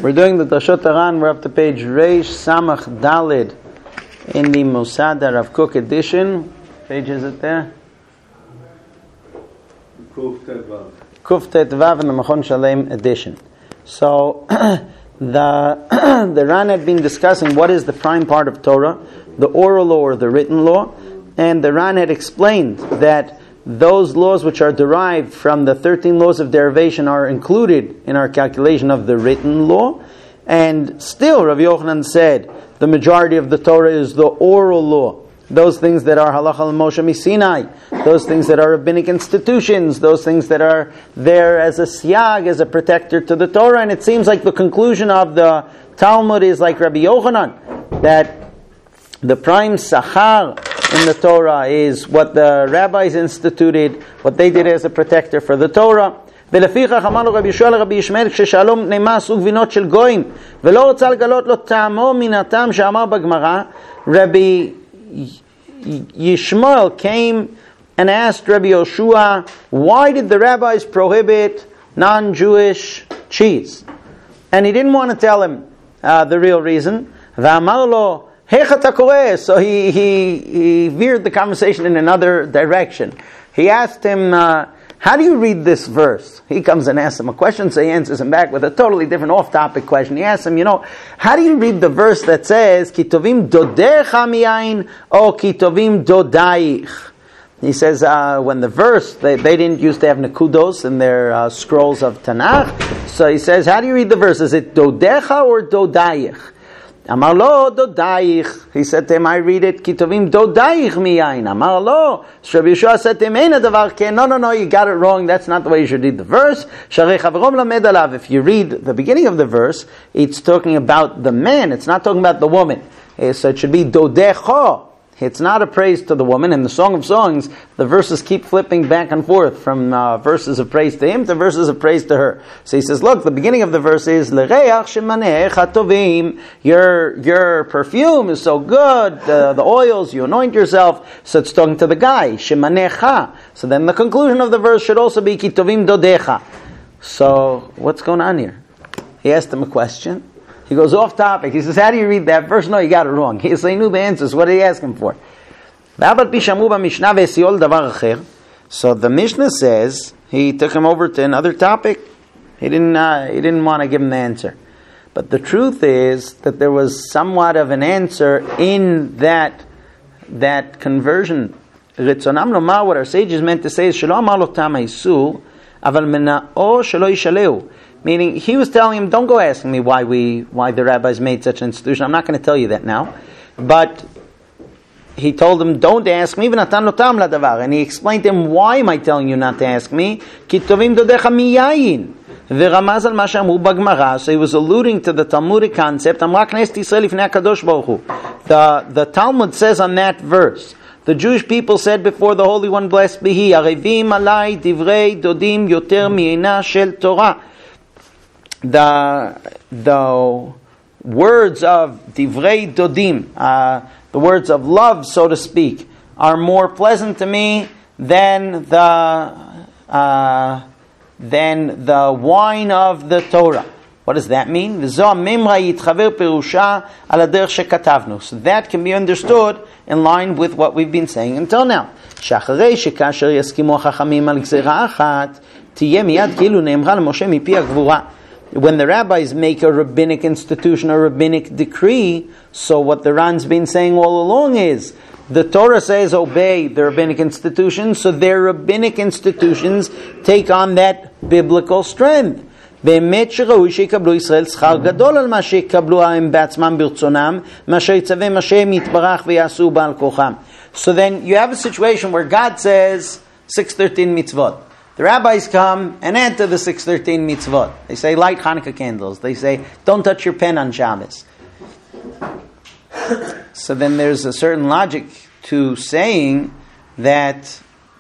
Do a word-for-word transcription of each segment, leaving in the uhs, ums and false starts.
We're doing the Dashot Aran. We're up to page Reish Samach Dalid in the Mosad Rav Kook edition. Page is it there? Kuf Tet Vav. Kuf Tet Vav in the Machon Shalem edition. So the the Ran had been discussing what is the prime part of Torah, the oral law or the written law, and the Ran had explained that those laws which are derived from the thirteen laws of derivation are included in our calculation of the written law. And still, Rav Yochanan said the majority of the Torah is the oral law. Those things that are halacha l'Moshe Misinai, those things that are rabbinic institutions, those things that are there as a siyag, as a protector to the Torah. And it seems like the conclusion of the Talmud is like Rabbi Yochanan, that the prime sachar in the Torah is what the rabbis instituted, what they did as a protector for the Torah. ולפיכך אמר לו רבי ישוע לרבי ישמעאל כששאלו נמה סוג גבינות של גויים ולא רוצה לגלות לו טעמו מן הטעם שאמר בגמרא, Rabbi Yishmael came and asked Rabbi Yoshua, why did the rabbis prohibit non-Jewish cheese? And he didn't want to tell him uh, the real reason. ואמר לו so he, he, he veered the conversation in another direction. He asked him, uh, how do you read this verse? He comes and asks him a question, so he answers him back with a totally different off-topic question. He asks him, you know, how do you read the verse that says, Ki tovim dodecha miyain, or Ki tovim dodaich? He says, uh, when the verse, they, they didn't used to have nekudos in their uh, scrolls of Tanakh. So he says, how do you read the verse? Is it dodecha or dodaich? Amar lo dodaich. He said to him, I read it, kitovim dodaich miyain. Amar lo. So Rabbi Yeshua said to him, Eina davar ken. No, no, no, you got it wrong. That's not the way you should read the verse. Sharei chaverom lamed alav. If you read the beginning of the verse, it's talking about the man. It's not talking about the woman. So it should be dodecho. It's not a praise to the woman. In the Song of Songs, the verses keep flipping back and forth from uh, verses of praise to him to verses of praise to her. So he says, look, the beginning of the verse is, L'reach shemanech hatovim. Your your perfume is so good, the, the oils, you anoint yourself. So it's talking to the guy, shemanecha. So then the conclusion of the verse should also be, Ki tovim dodecha. So what's going on here? He asked him a question. He goes off topic. He says, how do you read that verse? No, you got it wrong. He, so he knew the answers. What did he ask him for? So the Mishnah says, he took him over to another topic. He didn't, uh, he didn't want to give him the answer. But the truth is that there was somewhat of an answer in that, that conversion. What our sages meant to say is, meaning, he was telling him, don't go asking me why we, why the rabbis made such an institution. I'm not going to tell you that now. But he told him, don't ask me. And he explained to him, why am I telling you not to ask me? So he was alluding to the Talmudic concept. The, the Talmud says on that verse, the Jewish people said before the Holy One, blessed be He, Arevim alai divrei dodim yoter mi'ena shel Torah. The the words of divrei dodim, uh, the words of love, so to speak, are more pleasant to me than the uh, than the wine of the Torah. What does that mean? So that can be understood in line with what we've been saying until now. When the rabbis make a rabbinic institution, a rabbinic decree, so what the Ran's been saying all along is, the Torah says obey the rabbinic institutions, so their rabbinic institutions take on that biblical strength. So then you have a situation where God says six thirteen mitzvot. The rabbis come and add to the six thirteen mitzvot. They say light Hanukkah candles. They say don't touch your pen on Shabbos. So then there's a certain logic to saying that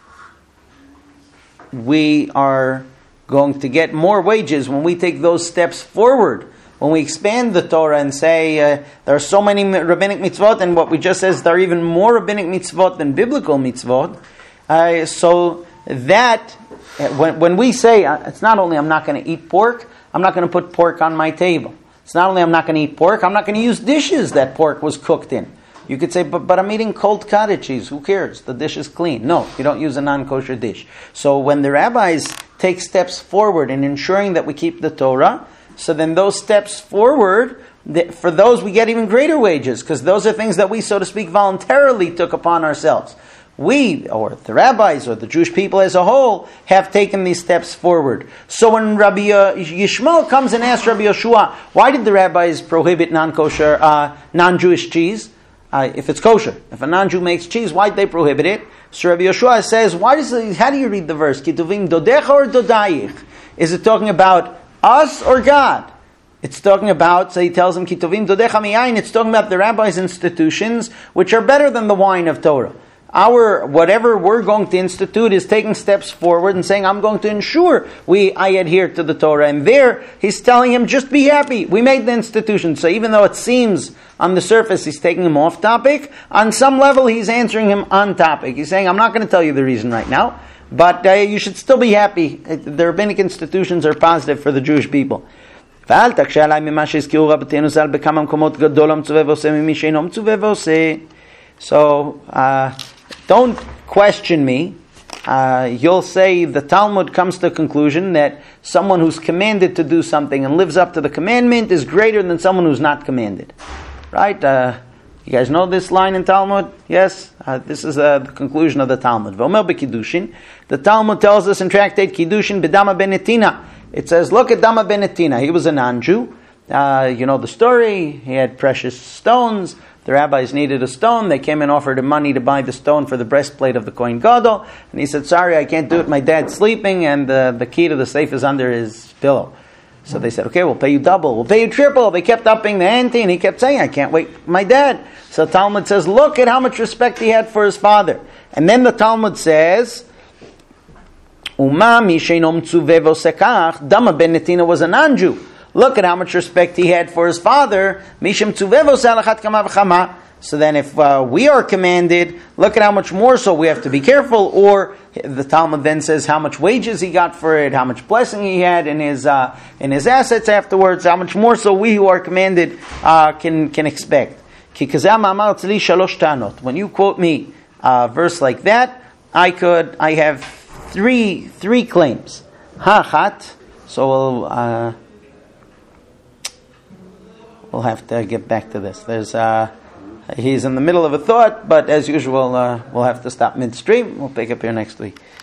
we are going to get more wages when we take those steps forward. When we expand the Torah and say uh, there are so many rabbinic mitzvot, and what we just said is there are even more rabbinic mitzvot than biblical mitzvot. Uh, so that when when we say uh, it's not only I'm not going to eat pork, I'm not going to put pork on my table. It's not only I'm not going to eat pork, I'm not going to use dishes that pork was cooked in. You could say, but, but I'm eating cold cottage cheese. Who cares? The dish is clean. No, you don't use a non-kosher dish. So when the rabbis take steps forward in ensuring that we keep the Torah, so then those steps forward, for those we get even greater wages, because those are things that we, so to speak, voluntarily took upon ourselves. We, or the rabbis, or the Jewish people as a whole, have taken these steps forward. So when Rabbi Yishmael comes and asks Rabbi Yoshua, why did the rabbis prohibit non-kosher, uh, non-Jewish cheese? Uh, if it's kosher. If a non-Jew makes cheese, why did they prohibit it? So Rabbi Yoshua says, why does it, how do you read the verse? Kituvim dodecha or dodayich? Is it talking about us or God? It's talking about, so he tells them, Kituvim dodecha miyayin, it's talking about the rabbis' institutions, which are better than the wine of Torah. Our, whatever we're going to institute is taking steps forward and saying, I'm going to ensure we, I adhere to the Torah. And there, he's telling him, just be happy. We made the institution. So even though it seems on the surface he's taking him off topic, on some level he's answering him on topic. He's saying, I'm not going to tell you the reason right now, but uh, you should still be happy. The rabbinic institutions are positive for the Jewish people. So, uh, don't question me. Uh, you'll say the Talmud comes to the conclusion that someone who's commanded to do something and lives up to the commandment is greater than someone who's not commanded. Right? Uh, you guys know this line in Talmud? Yes? Uh, this is uh, the conclusion of the Talmud. V'omer b'Kiddushin. The Talmud tells us in Tractate Kiddushin b'Dama ben Netina. It says, look at Dama ben Netina. He was a non-Jew. Uh, you know the story. He had precious stones. The rabbis needed a stone. They came and offered him money to buy the stone for the breastplate of the Kohen Gadol. And he said, sorry, I can't do it. My dad's sleeping and uh, the key to the safe is under his pillow. So they said, okay, we'll pay you double. We'll pay you triple. They kept upping the ante and he kept saying, I can't wait for my dad. So Talmud says, look at how much respect he had for his father. And then the Talmud says, Uma misheinom tzuvevo sekach, Dama ben Netina was a non-Jew. Look at how much respect he had for his father. Mishim tzuvevo salachat kama v'chama. So then if uh, we are commanded, look at how much more so we have to be careful. Or the Talmud then says how much wages he got for it, how much blessing he had in his uh, in his assets afterwards, how much more so we who are commanded uh, can, can expect. When you quote me a verse like that, I could, I have three three claims. Hachat, so we'll... Uh, We'll have to get back to this. There's, uh, he's in the middle of a thought, but as usual, uh, we'll have to stop midstream. We'll pick up here next week.